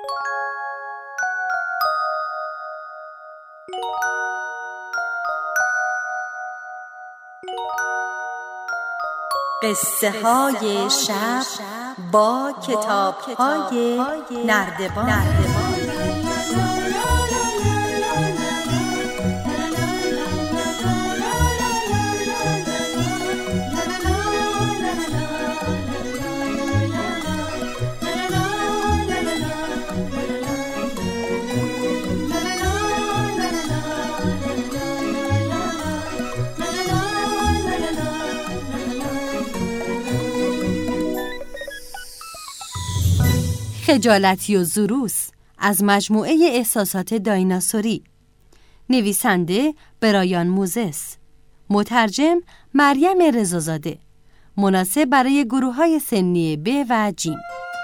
قصه های شب با کتاب های نردبان. خجالتیوزوروس از مجموعه احساسات دایناسوری. نویسنده برایان موزس. مترجم مریم رضازاده. مناسب برای گروه‌های سنی ب و جیم.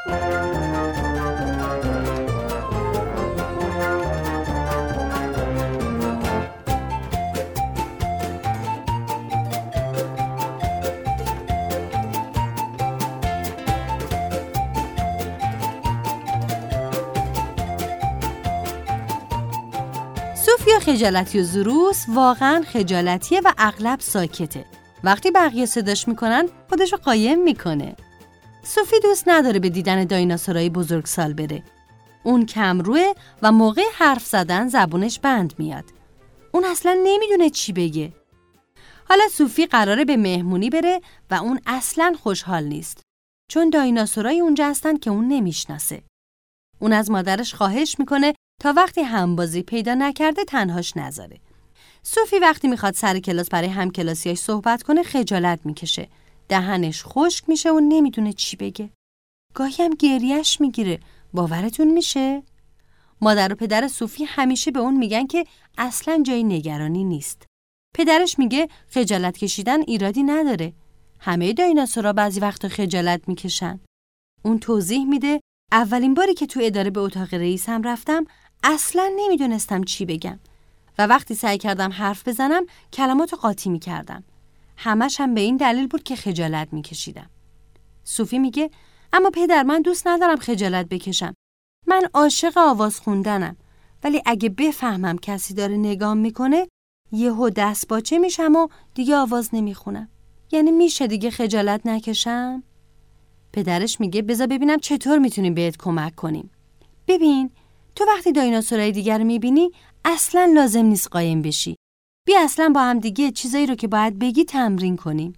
سوفیا خجالتیوزوروس واقعا خجالتیه و اغلب ساکته. وقتی بقیه صداش میکنن خودشو قایم میکنه. سوفی دوست نداره به دیدن دایناسورای بزرگسال بره. اون کمروه و موقع حرف زدن زبونش بند میاد. اون اصلا نمیدونه چی بگه. حالا سوفی قراره به مهمونی بره و اون اصلا خوشحال نیست. چون دایناسورای اونجا هستن که اون نمیشناسه. اون از مادرش خواهش میکنه تا وقتی همبازی پیدا نکرده تنهاش نذاره. سوفی وقتی میخواد سر کلاس برای همکلاسیاش صحبت کنه خجالت میکشه. دهنش خشک میشه و نمیدونه چی بگه. گاهی هم گریهش میگیره. باورتون میشه؟ مادر و پدر سوفی همیشه به اون میگن که اصلاً جای نگرانی نیست. پدرش میگه خجالت کشیدن ایرادی نداره. همه دایناسورا بعضی وقتا خجالت میکشن. اون توضیح میده اولین باری که تو اداره به اتاق رئیسم رفتم اصلاً نمیدونستم چی بگم و وقتی سعی کردم حرف بزنم کلماتو قاطی میکردم. همش هم به این دلیل بود که خجالت میکشیدم. سوفی میگه اما پدر من دوست ندارم خجالت بکشم. من عاشق آواز خوندنم ولی اگه بفهمم کسی داره نگام میکنه یهو دست باچه میشم و دیگه آواز نمیخونم. یعنی میشه دیگه خجالت نکشم؟ پدرش میگه بذار ببینم چطور میتونیم بهت کمک کنیم. ببین تو وقتی دایناسورای دیگر رو میبینی اصلاً لازم نیست قایم بشی. بیا اصلاً با هم دیگه چیزایی رو که باید بگی تمرین کنیم.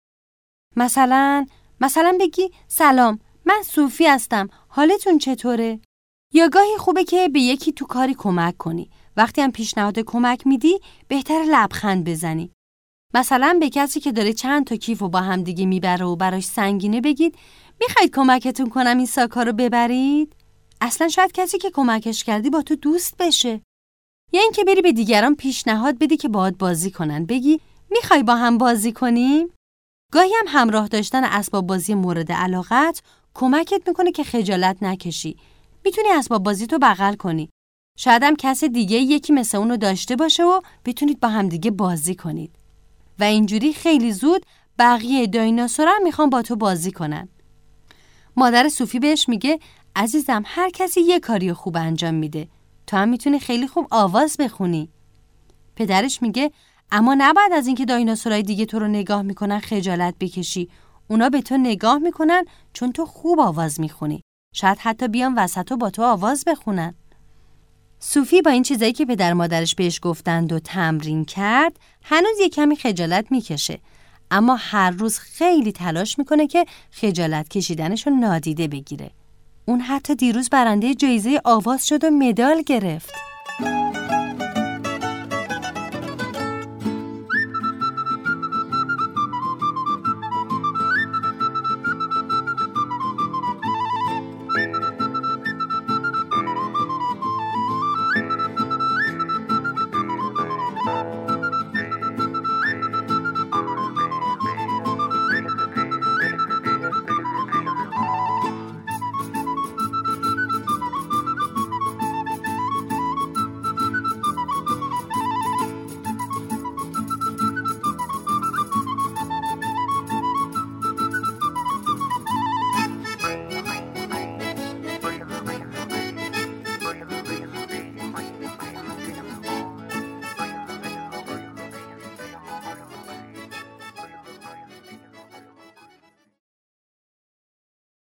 مثلا بگی سلام من سوفی هستم حالتون چطوره؟ یا گاهی خوبه که به یکی تو کاری کمک کنی. وقتی هم پیشنهاد کمک میدی بهتر لبخند بزنی. مثلا به کسی که داره چند تا کیف رو با هم دیگه میبره و براش سنگینه بگید میخواید کمکتون کنم این ساکا رو ببرید؟ اصلا شاید کسی که کمکش کردی با تو دوست بشه. یا اینکه بری به دیگران پیشنهاد بدی که باهات بازی کنن. بگی میخوای با هم بازی کنیم؟ گاهی هم همراه داشتن اسباب بازی مورد علاقت کمکت میکنه که خجالت نکشی. میتونی اسباب بازی تو بغل کنی. شاید هم کس دیگه یکی مثل اونو داشته باشه و بتونید با هم دیگه بازی کنید. و اینجوری خیلی زود بقیه دایناسورا میخوان با تو بازی کنن. مادر سوفی بهش میگه عزیزم هر کسی یه کاری خوب انجام میده. تو هم میتونی خیلی خوب آواز بخونی. پدرش میگه اما نباید از اینکه دایناسورای دیگه تو رو نگاه میکنن خجالت بکشی. اونا به تو نگاه میکنن چون تو خوب آواز میخونی. شاید حتی بیان وسط و با تو آواز بخونن. سوفی با این چیزایی که پدر مادرش بهش گفتند و تمرین کرد هنوز یه کمی خجالت میکشه. اما هر روز خیلی تلاش میکنه که خجالت کشیدنشو نادیده بگیره. اون حتی دیروز برنده جایزه آواز شد و مدال گرفت.